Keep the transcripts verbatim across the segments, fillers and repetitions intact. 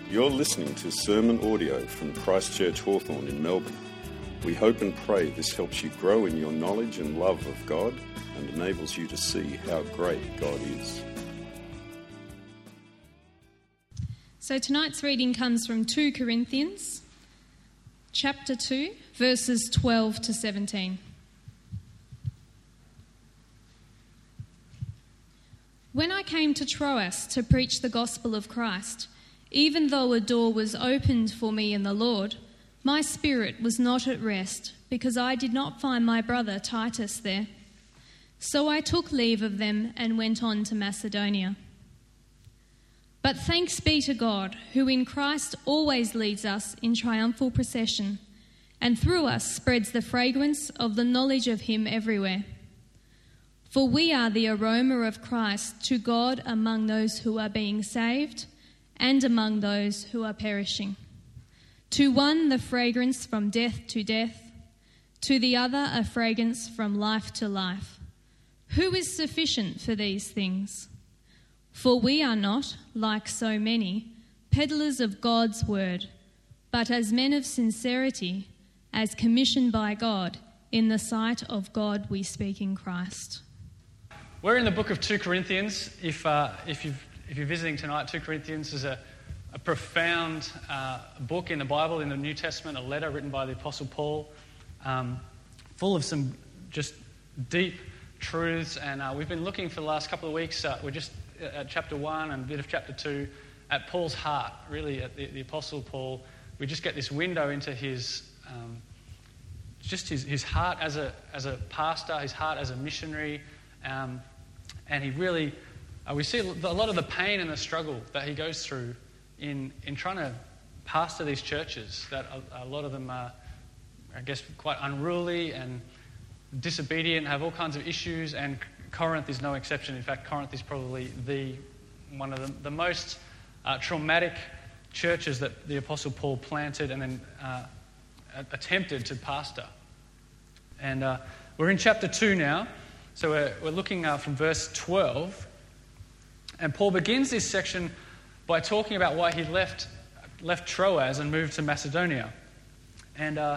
You're listening to sermon audio from Christchurch Hawthorn in Melbourne. We hope and pray this helps you grow in your knowledge and love of God and enables you to see how great God is. So tonight's reading comes from Second Corinthians chapter two, verses twelve to seventeen. When I came to Troas to preach the gospel of Christ, even though a door was opened for me in the Lord, my spirit was not at rest, because I did not find my brother Titus there. So I took leave of them and went on to Macedonia. But thanks be to God, who in Christ always leads us in triumphal procession, and through us spreads the fragrance of the knowledge of him everywhere. For we are the aroma of Christ to God among those who are being saved and among those who are perishing. To one the fragrance from death to death, to the other a fragrance from life to life. Who is sufficient for these things? For we are not, like so many, peddlers of God's word, but as men of sincerity, as commissioned by God, in the sight of God we speak in Christ. We're in the book of Second Corinthians. If uh, if you've if you're visiting tonight, Second Corinthians is a, a profound uh, book in the Bible, in the New Testament, a letter written by the Apostle Paul, um, full of some just deep truths. And uh, we've been looking for the last couple of weeks. Uh, we're just at chapter one and a bit of chapter two at Paul's heart, really at the, the Apostle Paul. We just get this window into his um, just his, his heart as a as a pastor, his heart as a missionary. Um, and he really, uh, we see a lot of the pain and the struggle that he goes through in in trying to pastor these churches, that a, a lot of them are, I guess, quite unruly and disobedient, have all kinds of issues, and Corinth is no exception. In fact, Corinth is probably the one of the, the most uh, traumatic churches that the Apostle Paul planted and then uh, attempted to pastor. And uh, we're in chapter two now. So we're, we're looking uh, from verse twelve, and Paul begins this section by talking about why he left left Troas and moved to Macedonia. And uh,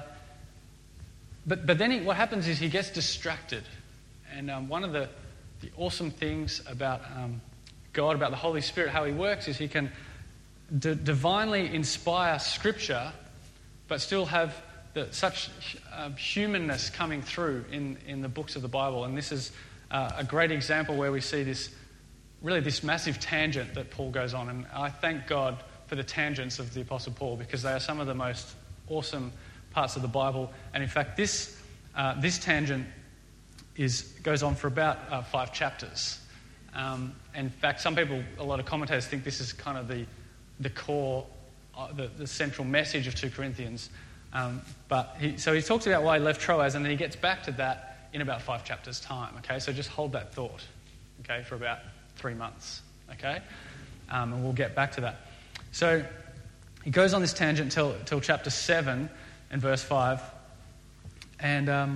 but but then he, what happens is he gets distracted. And um, one of the, the awesome things about um, God, about the Holy Spirit, how he works, is he can d- divinely inspire Scripture, but still have The, such uh, humanness coming through in, in the books of the Bible. And this is uh, a great example where we see this, really this massive tangent that Paul goes on. And I thank God for the tangents of the Apostle Paul, because they are some of the most awesome parts of the Bible. And in fact, this uh, this tangent is goes on for about uh, five chapters. Um, in fact, some people, a lot of commentators think this is kind of the, the core, uh, the, the central message of Second Corinthians. Um, but he, so he talks about why he left Troas, and then he gets back to that in about five chapters' time. Okay, so just hold that thought. Okay, for about three months. Okay, um, and we'll get back to that. So he goes on this tangent till till chapter seven and verse five, and um,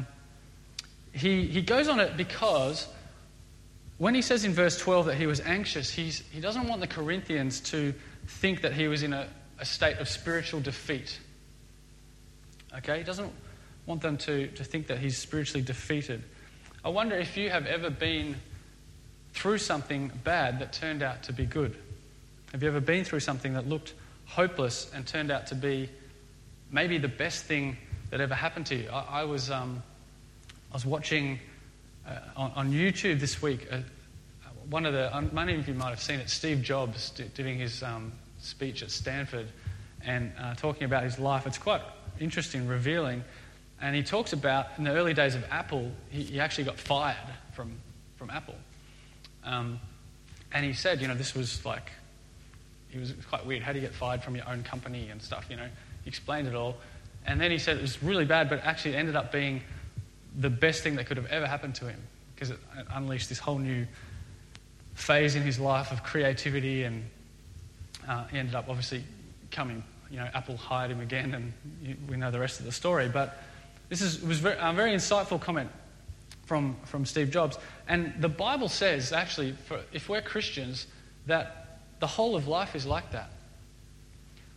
he he goes on it because when he says in verse twelve that he was anxious, he's he doesn't want the Corinthians to think that he was in a, a state of spiritual defeat. Okay, he doesn't want them to, to think that he's spiritually defeated. I wonder if you have ever been through something bad that turned out to be good. Have you ever been through something that looked hopeless and turned out to be maybe the best thing that ever happened to you? I, I was um, I was watching uh, on, on YouTube this week. Uh, one of the many of you might have seen it. Steve Jobs doing his um, speech at Stanford and uh, talking about his life. It's quite interesting, revealing, and he talks about in the early days of Apple, he, he actually got fired from from Apple, um, and he said, you know, this was like, he was quite weird. How do you get fired from your own company and stuff? You know, he explained it all, and then he said it was really bad, but actually it ended up being the best thing that could have ever happened to him, because it unleashed this whole new phase in his life of creativity, and uh, he ended up obviously coming. You know, Apple hired him again, and you, we know the rest of the story. But this is was very, a very insightful comment from from Steve Jobs. And the Bible says, actually, for, if we're Christians, that the whole of life is like that.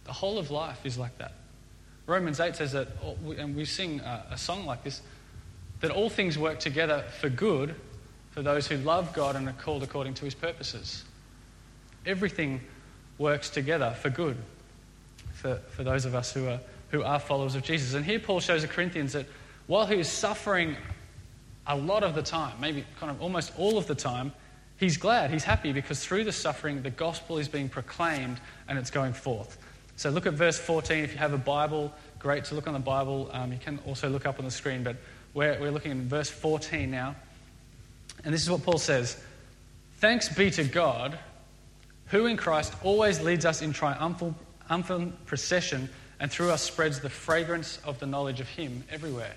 The whole of life is like that. Romans eight says that, and we sing a song like this, that all things work together for good for those who love God and are called according to his purposes. Everything works together for good for, for those of us who are, who are followers of Jesus. And here Paul shows the Corinthians that while he is suffering a lot of the time, maybe kind of almost all of the time, he's glad, he's happy, because through the suffering, the gospel is being proclaimed and it's going forth. So look at verse fourteen. If you have a Bible, great to look on the Bible. Um, you can also look up on the screen, but we're, we're looking at verse fourteen now. And this is what Paul says. Thanks be to God, who in Christ always leads us in triumphal, triumphal procession, and through us spreads the fragrance of the knowledge of him everywhere.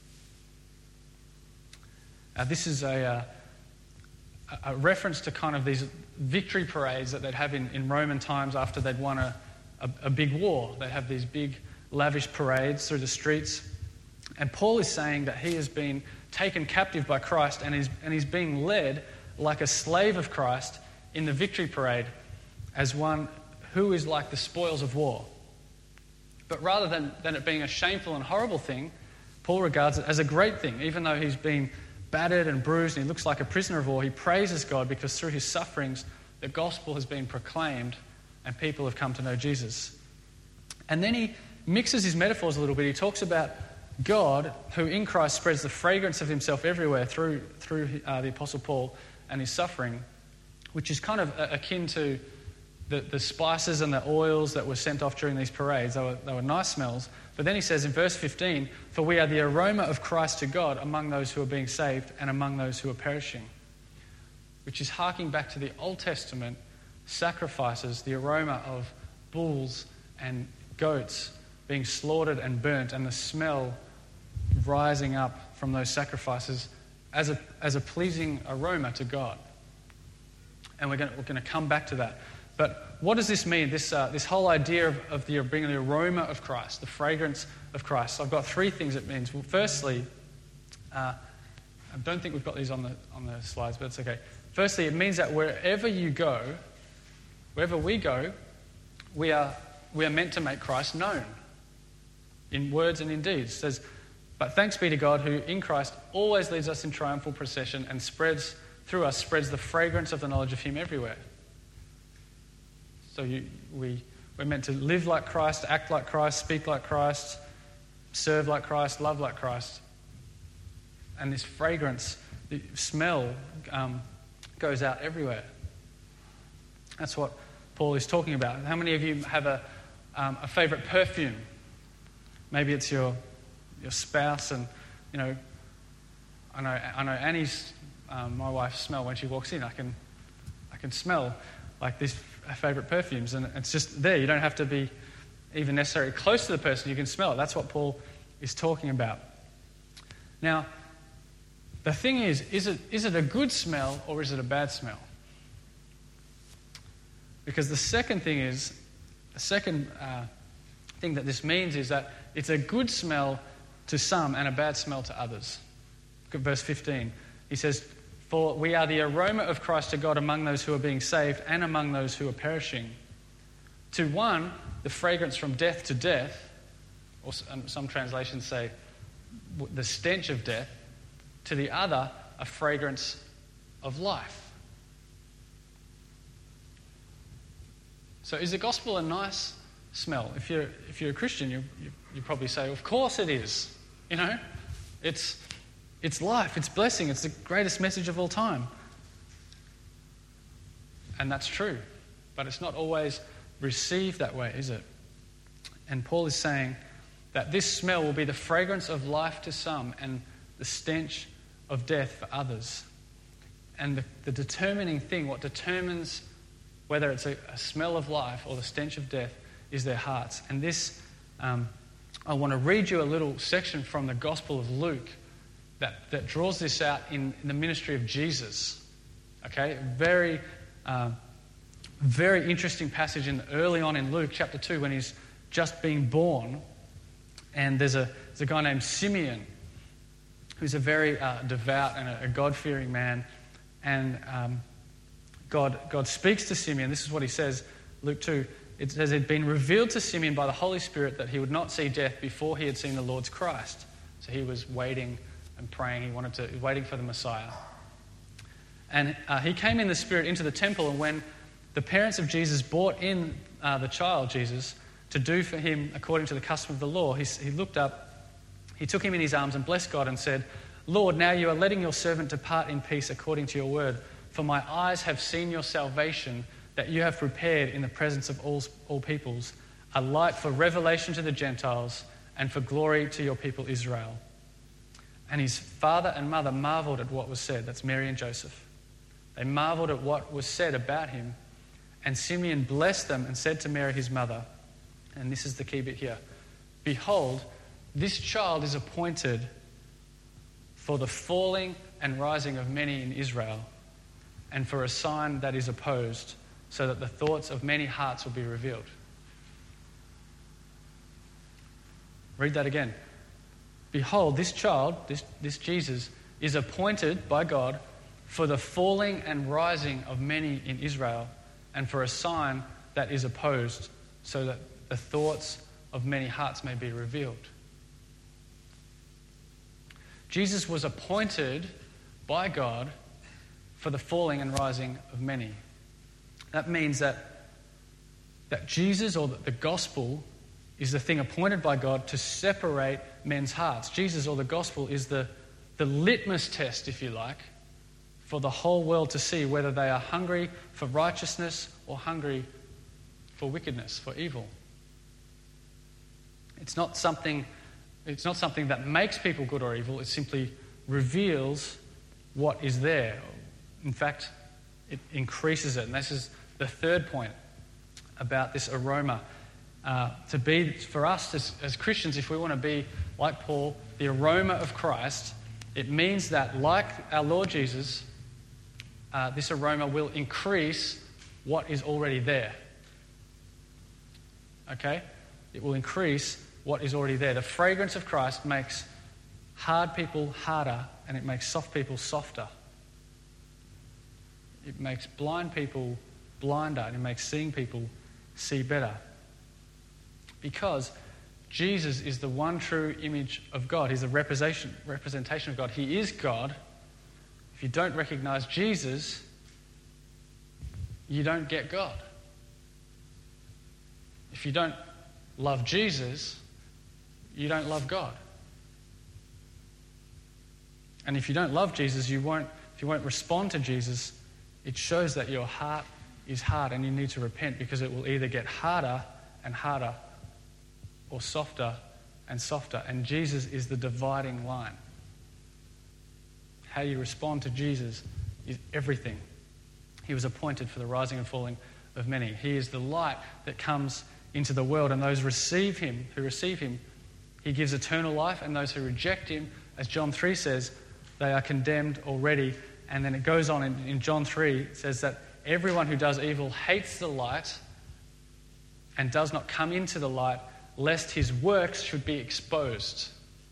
Now, this is a, uh, a reference to kind of these victory parades that they'd have in, in Roman times after they'd won a, a, a big war. They'd have these big, lavish parades through the streets. And Paul is saying that he has been taken captive by Christ and he's, and he's being led like a slave of Christ in the victory parade as one who is like the spoils of war. But rather than, than it being a shameful and horrible thing, Paul regards it as a great thing. Even though he's been battered and bruised and he looks like a prisoner of war, he praises God because through his sufferings, the gospel has been proclaimed and people have come to know Jesus. And then he mixes his metaphors a little bit. He talks about God, who in Christ spreads the fragrance of himself everywhere through, through uh, the Apostle Paul and his suffering, which is kind of akin to the, the spices and the oils that were sent off during these parades. They were, they were nice smells. But then he says in verse fifteen, for we are the aroma of Christ to God among those who are being saved and among those who are perishing. Which is harking back to the Old Testament sacrifices, the aroma of bulls and goats being slaughtered and burnt, and the smell rising up from those sacrifices as a, as a pleasing aroma to God. And we're going to, we're going to come back to that. But what does this mean, this, uh, this whole idea of, of the, bringing the aroma of Christ, the fragrance of Christ? So I've got three things it means. Well, firstly, uh, I don't think we've got these on the, on the slides, but it's okay. Firstly, it means that wherever you go, wherever we go, we are, we are meant to make Christ known in words and in deeds. It says, but thanks be to God who in Christ always leads us in triumphal procession and spreads through us, spreads the fragrance of the knowledge of him everywhere. So you, we, we're meant to live like Christ, act like Christ, speak like Christ, serve like Christ, love like Christ. And this fragrance, the smell, um, goes out everywhere. That's what Paul is talking about. How many of you have a, um, a favourite perfume? Maybe it's your your spouse, and you know, I know I know Annie's, um, my wife's smell when she walks in. I can I can smell like these favourite perfumes, and it's just there. You don't have to be even necessarily close to the person. You can smell it. That's what Paul is talking about. Now, the thing is, is it is it a good smell or is it a bad smell? Because the second thing is, the second uh, thing that this means is that it's a good smell to some and a bad smell to others. Look at verse fifteen. He says, for we are the aroma of Christ to God among those who are being saved and among those who are perishing. To one, the fragrance from death to death, or some translations say the stench of death. To the other, a fragrance of life. So is the gospel a nice smell? If you're if you're a Christian, you you, you probably say, of course it is. You know, it's it's life, it's blessing, it's the greatest message of all time. And that's true, but it's not always received that way, is it? And Paul is saying that this smell will be the fragrance of life to some and the stench of death for others. And the, the determining thing, what determines whether it's a, a smell of life or the stench of death, is their hearts. And this, um, I want to read you a little section from the Gospel of Luke that, that draws this out in, in the ministry of Jesus. Okay, very, uh, very interesting passage in early on in Luke chapter two when he's just being born, and there's a there's a guy named Simeon who's a very uh, devout and a, a God-fearing man, and um, God God speaks to Simeon. This is what he says, Luke two. it says it had been revealed to Simeon by the Holy Spirit that he would not see death before he had seen the Lord's Christ. So he was waiting and praying. He wanted to, waiting for the Messiah. And uh, he came in the Spirit into the temple, and when the parents of Jesus brought in uh, the child, Jesus, to do for him according to the custom of the law, he, he looked up, he took him in his arms and blessed God and said, "Lord, now you are letting your servant depart in peace according to your word. For my eyes have seen your salvation that you have prepared in the presence of all, all peoples, a light for revelation to the Gentiles and for glory to your people Israel." And his father and mother marveled at what was said. That's Mary and Joseph. They marveled at what was said about him. And Simeon blessed them and said to Mary his mother, and this is the key bit here, "Behold, this child is appointed for the falling and rising of many in Israel, and for a sign that is opposed, so that the thoughts of many hearts will be revealed." Read that again. "Behold, this child, this, this Jesus, is appointed by God for the falling and rising of many in Israel, and for a sign that is opposed, so that the thoughts of many hearts may be revealed." Jesus was appointed by God for the falling and rising of many. That means that, that Jesus, or the gospel, is the thing appointed by God to separate men's hearts. Jesus, or the gospel, is the, the litmus test, if you like, for the whole world to see whether they are hungry for righteousness or hungry for wickedness, for evil. It's not something, it's not something that makes people good or evil. It simply reveals what is there. In fact, it increases it. And this is the third point about this aroma. Uh, to be, for us as, as Christians, if we want to be like Paul, the aroma of Christ, it means that, like our Lord Jesus, uh, this aroma will increase what is already there. Okay? It will increase what is already there. The fragrance of Christ makes hard people harder, and it makes soft people softer. It makes blind people blinder, and it makes seeing people see better. Because Jesus is the one true image of God. He's a representation, representation of God. He is God. If you don't recognize Jesus, you don't get God. If you don't love Jesus, you don't love God. And if you don't love Jesus, you won't, if you won't respond to Jesus, it shows that your heart is hard and you need to repent, because it will either get harder and harder or softer and softer. And Jesus is the dividing line. How you respond to Jesus is everything. He was appointed for the rising and falling of many. He is the light that comes into the world, and those receive him, who receive him, he gives eternal life, and those who reject him, as John three says, they are condemned already. And then it goes on in, in John three, it says that everyone who does evil hates the light and does not come into the light, lest his works should be exposed.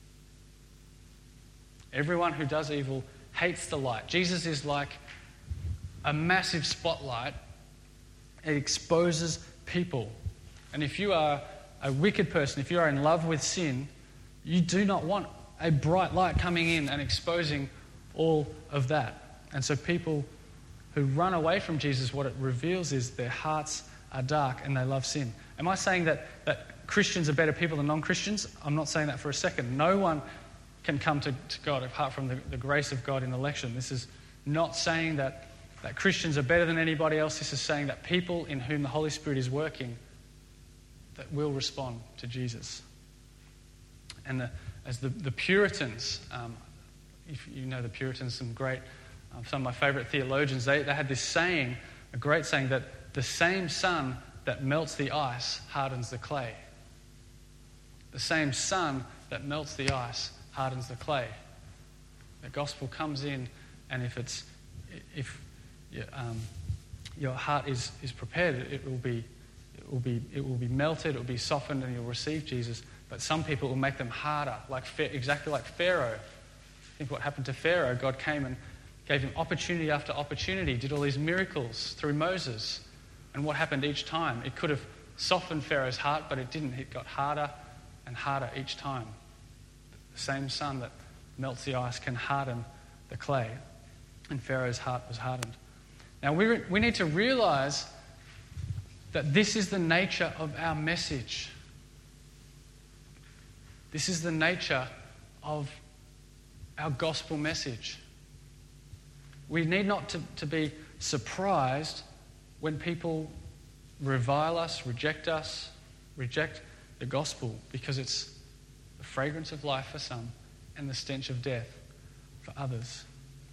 Everyone who does evil hates the light. Jesus is like a massive spotlight. It exposes people. And if you are a wicked person, if you are in love with sin, you do not want a bright light coming in and exposing all of that. And so people who run away from Jesus, what it reveals is their hearts are dark and they love sin. Am I saying that, that Christians are better people than non-Christians? I'm not saying that for a second. No one can come to, to God apart from the, the grace of God in election. This is not saying that, that Christians are better than anybody else. This is saying that people in whom the Holy Spirit is working that will respond to Jesus. And the, as the, the Puritans, um, if you know the Puritans, some great, um, some of my favourite theologians, they, they had this saying, a great saying, that the same sun that melts the ice hardens the clay. The same sun that melts the ice hardens the clay. The gospel comes in, and if it's if um, your heart is, is prepared, it will be it will be it will be melted, it will be softened, and you'll receive Jesus. But some people will make them harder, like exactly like Pharaoh. Think what happened to Pharaoh. God came and gave him opportunity after opportunity, did all these miracles through Moses. And what happened each time? It could have soften Pharaoh's heart, but it didn't. It got harder and harder each time. The same sun that melts the ice can harden the clay, and Pharaoh's heart was hardened. Now we, re- we need to realize that this is the nature of our message. This is the nature of our gospel message. We need not to, to be surprised when people revile us, reject us, reject the gospel, because it's the fragrance of life for some and the stench of death for others.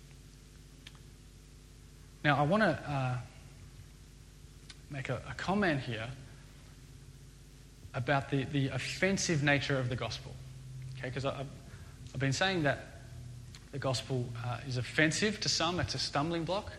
Now, I want to uh, make a, a comment here about the, the offensive nature of the gospel. Okay, because I've, I've been saying that the gospel uh, is offensive to some, it's a stumbling block.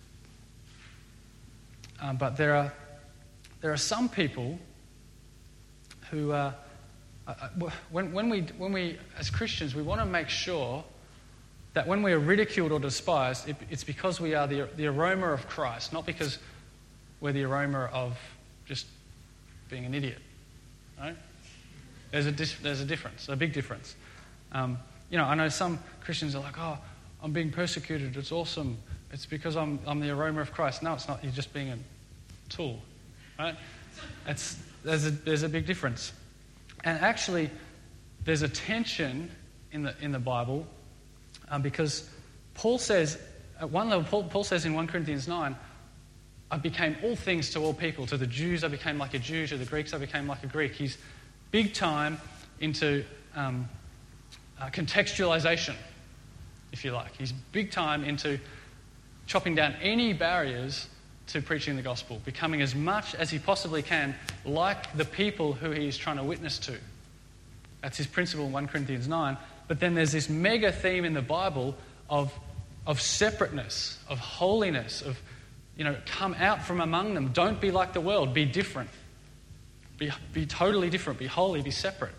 Um, but there are there are some people who, uh, uh, when, when we when we as Christians, we want to make sure that when we are ridiculed or despised, it, it's because we are the the aroma of Christ, not because we're the aroma of just being an idiot. Right? There's a dis- there's a difference, a big difference. Um, you know, I know some Christians are like, "Oh, I'm being persecuted. It's awesome. It's because I'm I'm the aroma of Christ." No, it's not. You're just being a tool, right? It's there's a there's a big difference, and actually, there's a tension in the in the Bible, um, because Paul says at one level, Paul, Paul says in First Corinthians nine, "I became all things to all people. To the Jews, I became like a Jew. To the Greeks, I became like a Greek." He's big time into um, uh, contextualization, if you like. He's big time into chopping down any barriers to preaching the gospel, becoming as much as he possibly can like the people who he's trying to witness to. That's his principle in First Corinthians nine. But then there's this mega theme in the Bible of, of separateness, of holiness, of, you know, come out from among them. Don't be like the world. Be different. Be, be totally different. Be holy. Be separate.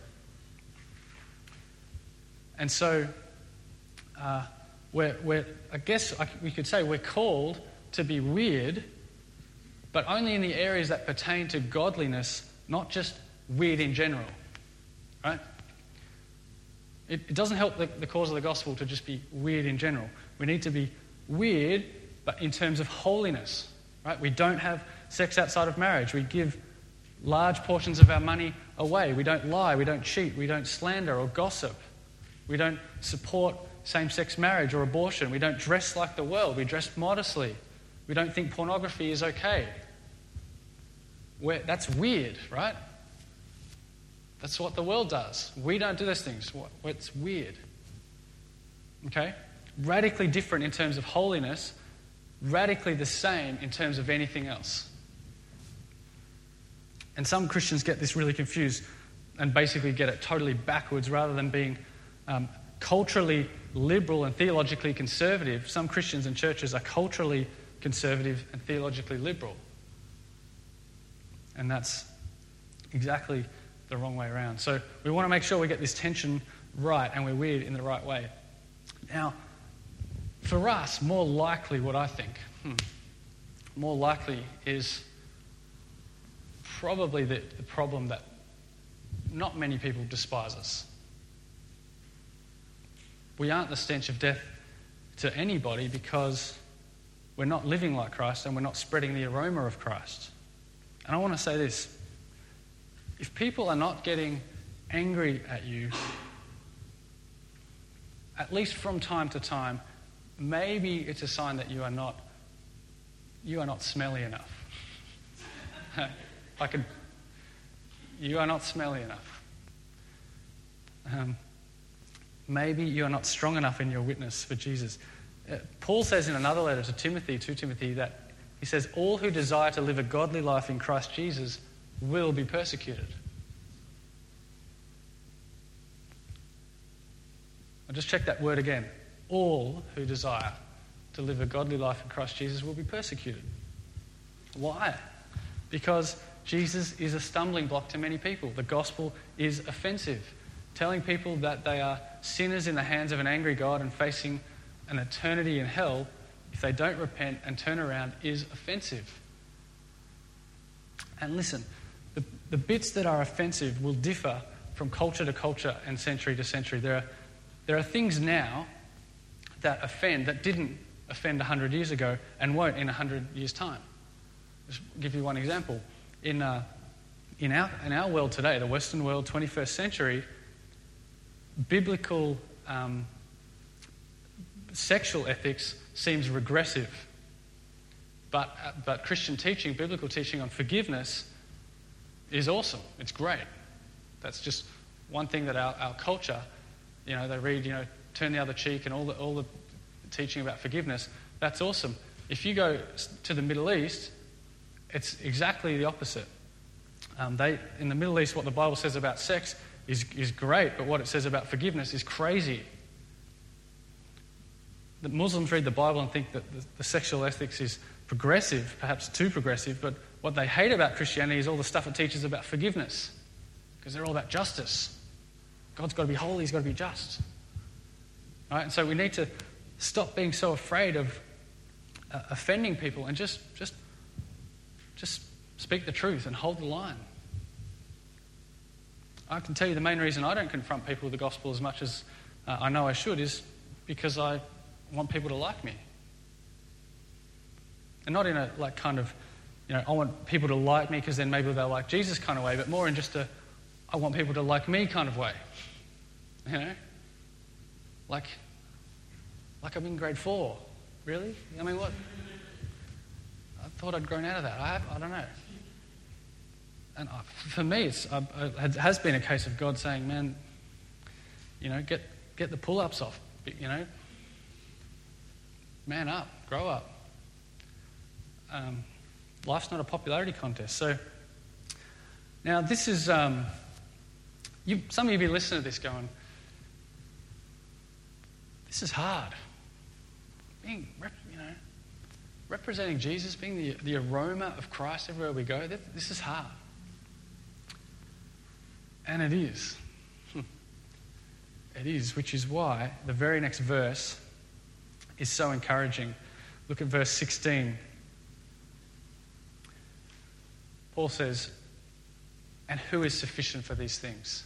And so, uh, we're, we're, I guess we could say we're called to be weird, but only in the areas that pertain to godliness, not just weird in general. Right? It, it doesn't help the, the cause of the gospel to just be weird in general. We need to be weird, but in terms of holiness. Right? We don't have sex outside of marriage. We give large portions of our money away. We don't lie. We don't cheat. We don't slander or gossip. We don't support same-sex marriage or abortion. We don't dress like the world. We dress modestly. We don't think pornography is okay. We're, that's weird, right? That's what the world does. We don't do those things. It's weird. Okay? Radically different in terms of holiness, radically the same in terms of anything else. And some Christians get this really confused and basically get it totally backwards. Rather than being um, culturally liberal and theologically conservative, some Christians and churches are culturally conservative and theologically liberal. And that's exactly the wrong way around. So we want to make sure we get this tension right and we're weird in the right way. Now, for us, more likely what I think, hmm, more likely is probably the, the problem that not many people despise us. We aren't the stench of death to anybody because we're not living like Christ and we're not spreading the aroma of Christ. And I want to say this. If people are not getting angry at you, at least from time to time, maybe it's a sign that you are not you are not smelly enough. I could you are not smelly enough. Um, maybe you are not strong enough in your witness for Jesus. Uh, Paul says in another letter to Timothy, to Timothy, that he says, all who desire to live a godly life in Christ Jesus will be persecuted. I'll just check that word again. All who desire to live a godly life in Christ Jesus will be persecuted. Why? Because Jesus is a stumbling block to many people. The gospel is offensive. Telling people that they are sinners in the hands of an angry God and facing an eternity in hell if they don't repent and turn around is offensive. And listen, the bits that are offensive will differ from culture to culture and century to century. There are, there are things now that offend that didn't offend one hundred years ago and won't in one hundred years' time. Just give you one example. In, uh, in, our, in our world today, the Western world, twenty-first century, biblical um, sexual ethics seems regressive. But, uh, but Christian teaching, biblical teaching on forgiveness is awesome. It's great. That's just one thing that our, our culture, you know, they read, you know, turn the other cheek and all the, all the teaching about forgiveness. That's awesome. If you go to the Middle East, it's exactly the opposite. Um, they in the Middle East, what the Bible says about sex is, is great, but what it says about forgiveness is crazy. The Muslims read the Bible and think that the, the sexual ethics is progressive, perhaps too progressive, but what they hate about Christianity is all the stuff it teaches about forgiveness, because they're all about justice. God's got to be holy, he's got to be just. Right? And so we need to stop being so afraid of uh, offending people and just, just, just speak the truth and hold the line. I can tell you the main reason I don't confront people with the gospel as much as uh, I know I should is because I want people to like me. And not in a like kind of, you know, I want people to like me because then maybe they'll like Jesus kind of way, but more in just a, I want people to like me kind of way. You know? Like, like I'm in grade four. Really? I mean, what? I thought I'd grown out of that. I have, I don't know. And I, for me, it's, I, it has been a case of God saying, man, you know, get get the pull-ups off. You know? Man up. Grow up. Um, life's not a popularity contest. So now this is, um, you, some of you be listening to this going, this is hard. Being, you know, representing Jesus, being the, the aroma of Christ everywhere we go, that, this is hard. And it is. It is, which is why the very next verse is so encouraging. Look at verse sixteen. Paul says, and who is sufficient for these things?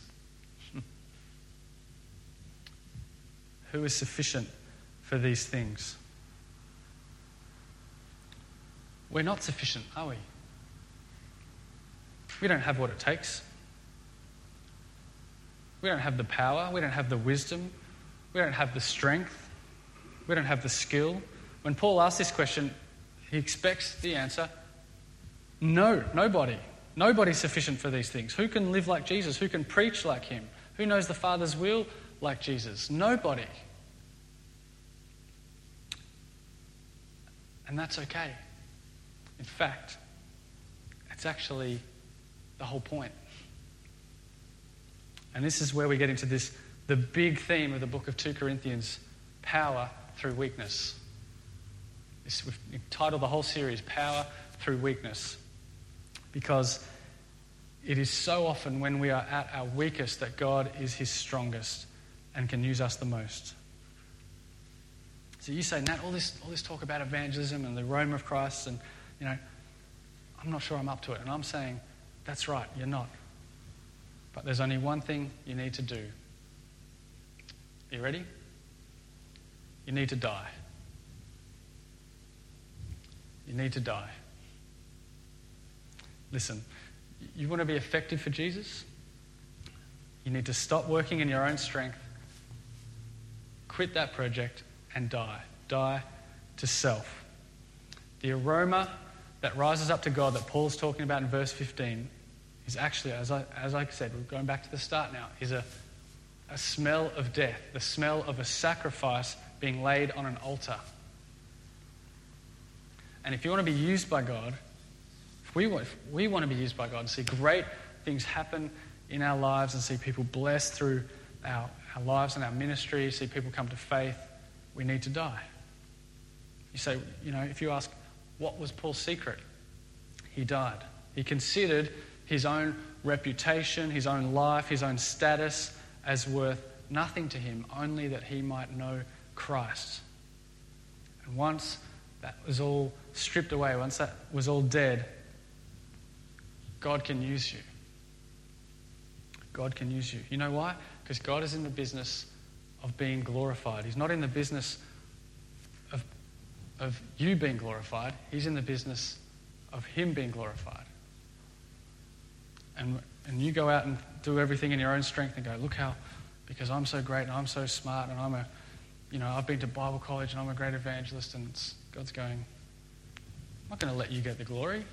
Who is sufficient for these things? We're not sufficient, are we? We don't have what it takes. We don't have the power. We don't have the wisdom. We don't have the strength. We don't have the skill. When Paul asks this question, he expects the answer, no, nobody. Nobody's sufficient for these things. Who can live like Jesus? Who can preach like him? Who knows the Father's will like Jesus? Nobody. And that's okay. In fact, it's actually the whole point. And this is where we get into this, the big theme of the book of Second Corinthians, power through weakness. This, we've entitled the whole series, Power Through Weakness, because it is so often when we are at our weakest that God is his strongest and can use us the most. So you say, Nat, all this, all this talk about evangelism and the aroma of Christ, and, you know, I'm not sure I'm up to it. And I'm saying, that's right, you're not. But there's only one thing you need to do. Are you ready? You need to die. You need to die. Listen, you want to be effective for Jesus? You need to stop working in your own strength, quit that project, and die. Die to self. The aroma that rises up to God that Paul's talking about in verse fifteen is actually, as I, as I said, we're going back to the start now, is a, a smell of death, the smell of a sacrifice being laid on an altar. And if you want to be used by God, if we, if we want to be used by God and see great things happen in our lives and see people blessed through our, our lives and our ministry, see people come to faith, we need to die. You say, you know, if you ask, what was Paul's secret? He died. He considered his own reputation, his own life, his own status as worth nothing to him, only that he might know Christ. And once that was all stripped away, once that was all dead, God can use you. God can use you. You know why? Because God is in the business of being glorified. He's not in the business of, of you being glorified. He's in the business of him being glorified. And, and you go out and do everything in your own strength and go, look how, because I'm so great and I'm so smart and I'm a, you know, I've been to Bible college and I'm a great evangelist, and it's, God's going, I'm not going to let you get the glory.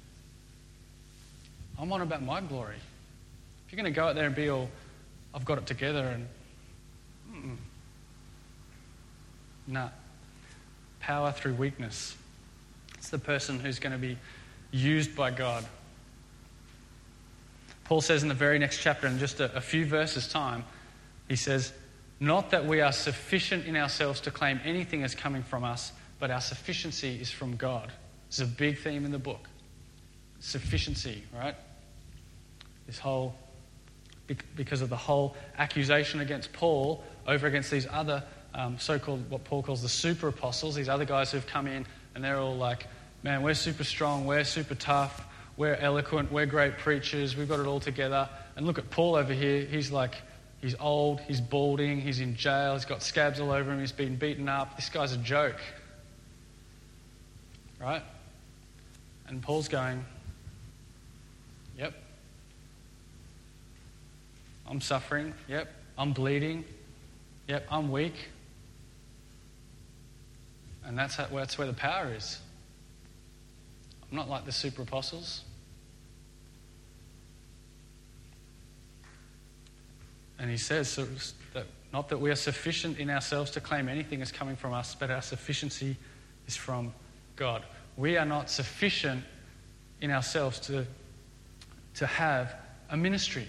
I'm on about my glory. If you're going to go out there and be all, I've got it together and, mm-mm. Nah. Power through weakness. It's the person who's going to be used by God. Paul says in the very next chapter, in just a, a few verses' time, he says, not that we are sufficient in ourselves to claim anything as coming from us, but our sufficiency is from God. This is a big theme in the book. Sufficiency, right? This whole, because of the whole accusation against Paul over against these other um, so-called, what Paul calls the super apostles, these other guys who've come in and they're all like, man, we're super strong, we're super tough, we're eloquent, we're great preachers, we've got it all together. And look at Paul over here, he's like, he's old, he's balding, he's in jail, he's got scabs all over him, he's been beaten up. This guy's a joke. Right? And Paul's going, yep. I'm suffering. Yep. I'm bleeding. Yep. I'm weak. And that's, how, that's where the power is. I'm not like the super apostles. And he says, so that not that we are sufficient in ourselves to claim anything as coming from us, but our sufficiency is from God. We are not sufficient in ourselves to, to have a ministry.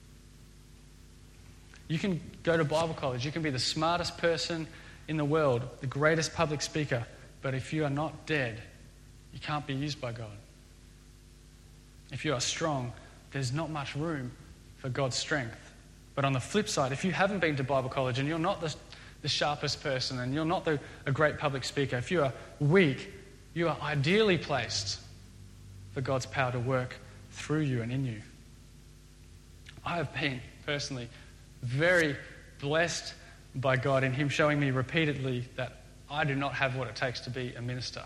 You can go to Bible college, you can be the smartest person in the world, the greatest public speaker, but if you are not dead, you can't be used by God. If you are strong, there's not much room for God's strength. But on the flip side, if you haven't been to Bible college and you're not the, the sharpest person and you're not the, a great public speaker, if you are weak, you are ideally placed for God's power to work through you and in you. I have been, personally, very blessed by God in him showing me repeatedly that I do not have what it takes to be a minister.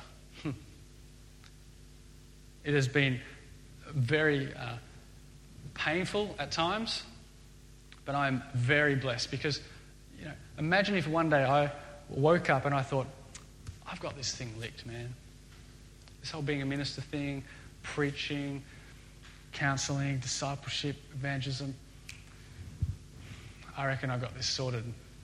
It has been very uh, painful at times, but I'm very blessed because, you know, imagine if one day I woke up and I thought, I've got this thing licked, man. This whole being a minister thing, preaching, counselling, discipleship, evangelism. I reckon I got this sorted.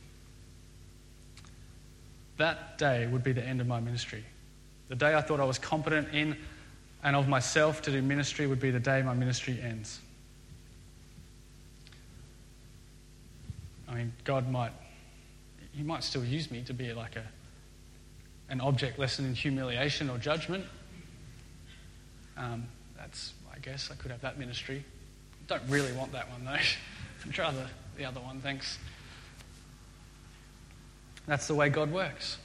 That day would be the end of my ministry. The day I thought I was competent in and of myself to do ministry would be the day my ministry ends. I mean, God might, he might still use me to be like a an object lesson in humiliation or judgment. Um, that's, I guess, I could have that ministry. Don't really want that one though. I'd rather the other one, thanks. That's the way God works.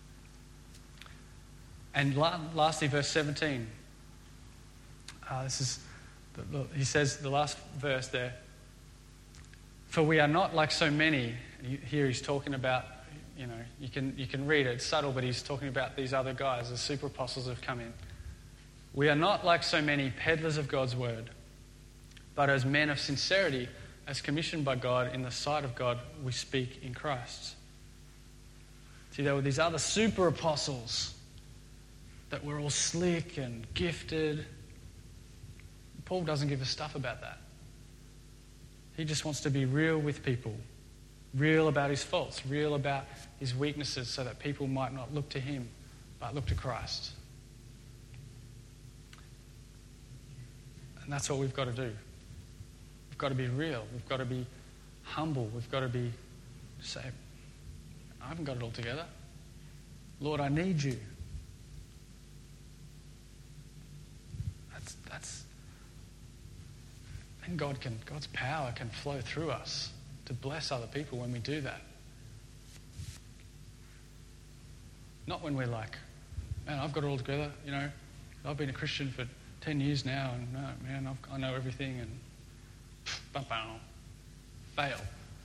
And la- lastly, verse seventeen. Uh, this is, the, the, he says, the last verse there. For we are not like so many. Here he's talking about, you know, you can you can read it, it's subtle, but he's talking about these other guys, the super apostles who have come in. We are not like so many peddlers of God's word, but as men of sincerity, as commissioned by God in the sight of God, we speak in Christ. See, there were these other super apostles that were all slick and gifted. Paul doesn't give a stuff about that. He just wants to be real with people, real about his faults, real about his weaknesses, so that people might not look to him, but look to Christ. And that's what we've got to do. We've got to be real. We've got to be humble. We've got to be, say, I haven't got it all together. Lord, I need you. That's, that's, and God can, God's power can flow through us to bless other people when we do that. Not when we're like, man, I've got it all together, you know. I've been a Christian for ten years now, and no, man, I've, I know everything, and bum, bum. fail.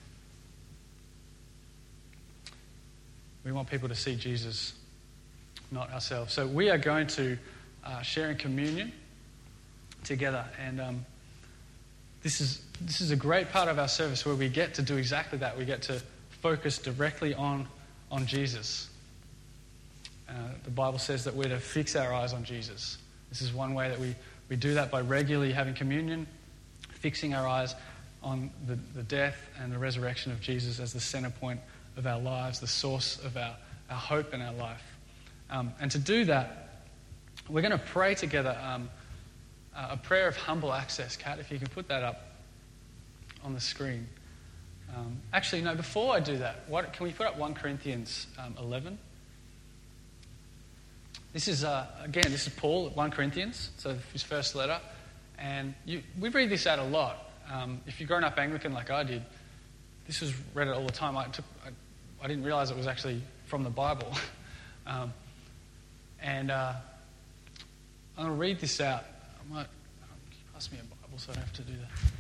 We want people to see Jesus, not ourselves. So we are going to uh, share in communion together, and um, this is this is a great part of our service where we get to do exactly that. We get to focus directly on on Jesus. Uh, the Bible says that we're to fix our eyes on Jesus. This is one way that we, we do that, by regularly having communion, fixing our eyes on the, the death and the resurrection of Jesus as the center point of our lives, the source of our, our hope in our life. Um, and to do that, we're going to pray together um, a prayer of humble access. Kat, if you can put that up on the screen. Um, actually, no, before I do that, what, can we put up First Corinthians um, eleven? This is, uh, again, this is Paul at First Corinthians, so his first letter. And you, we read this out a lot. Um, if you've grown up Anglican like I did, this was read it all the time. I, took, I, I didn't realise it was actually from the Bible. um, and uh, I'm going to read this out. I might, um, can you pass me a Bible so I don't have to do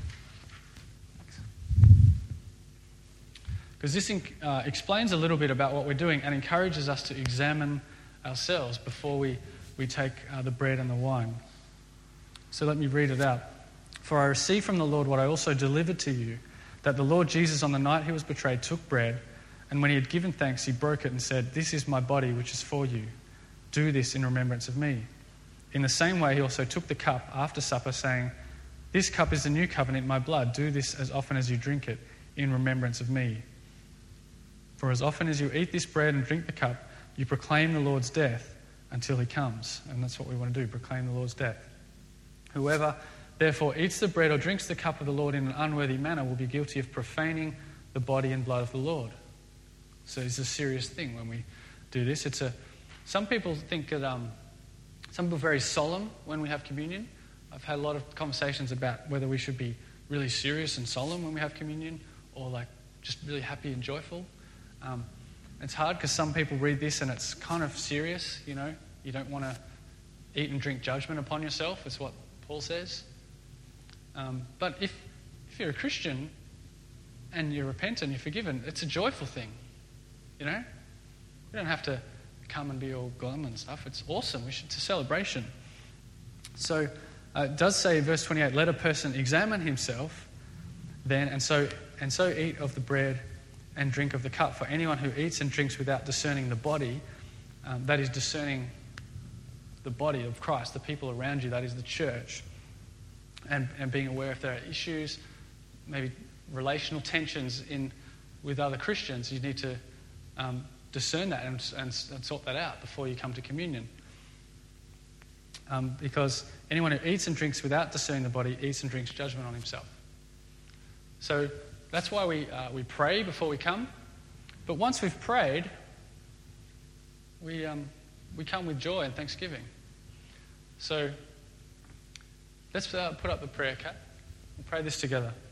that? Because this uh, explains a little bit about what we're doing and encourages us to examine ourselves before we, we take uh, the bread and the wine. So let me read it out. For I received from the Lord what I also delivered to you, that the Lord Jesus on the night he was betrayed took bread, and when he had given thanks he broke it and said, "This is my body which is for you. Do this in remembrance of me." In the same way he also took the cup after supper, saying, "This cup is the new covenant in my blood. Do this as often as you drink it in remembrance of me. For as often as you eat this bread and drink the cup, you proclaim the Lord's death until he comes." And that's what we want to do, proclaim the Lord's death. "Whoever therefore eats the bread or drinks the cup of the Lord in an unworthy manner will be guilty of profaning the body and blood of the Lord." So it's a serious thing when we do this. It's a. Some people think that um, some people are very solemn when we have communion. I've had a lot of conversations about whether we should be really serious and solemn when we have communion, or like just really happy and joyful. Um, it's hard because some people read this and it's kind of serious. You know, you don't want to eat and drink judgment upon yourself. Is what Paul says. Um, but if if you're a Christian and you repent and you're forgiven, it's a joyful thing. You know, we don't have to come and be all glum and stuff. It's awesome. We should, it's a celebration. So uh, it does say in verse twenty-eight, "Let a person examine himself, then and so and so eat of the bread and drink of the cup. For anyone who eats and drinks without discerning the body," um, that is discerning the body of Christ, the people around you, that is the church, and, and being aware if there are issues, maybe relational tensions in with other Christians, you need to um, discern that and, and, and sort that out before you come to communion. Um, because anyone who eats and drinks without discerning the body eats and drinks judgment on himself. So that's why we uh, we pray before we come. But once we've prayed, we um, we come with joy and thanksgiving. So let's uh, put up the prayer, Kat. We'll pray this together.